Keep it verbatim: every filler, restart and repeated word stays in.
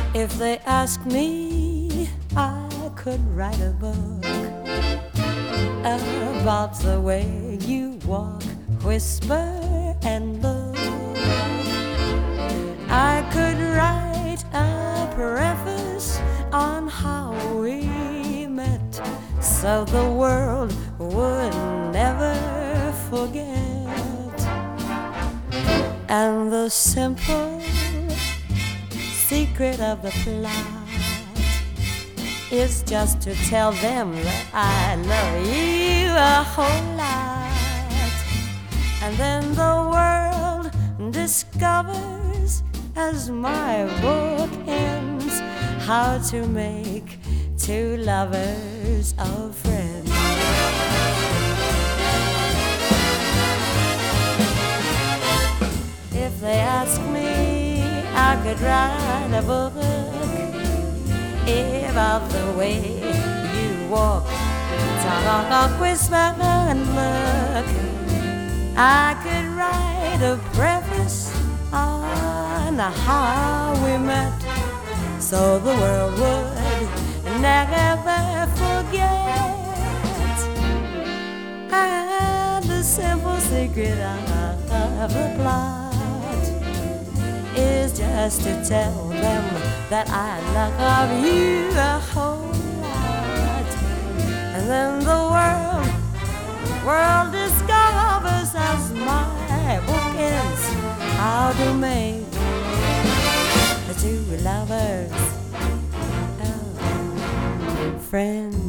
If they ask me, I could write a book about the way you walk, whisper, and look. I could write a preface on how we met, so the world would never forget. And the simple secret of the plot is just to tell them that I love you a whole lot. And then the world discovers, as my book ends, how to make two lovers of friends. If they ask me, I could write a book about the way you walk, talk, whisper, and look. I could write a preface on how we met, so the world would never forget. And the simple secret of the plot is just to tell them that I love you a whole lot. And then the world, world discovers, as my book ends, how to make the two lovers oh, friends.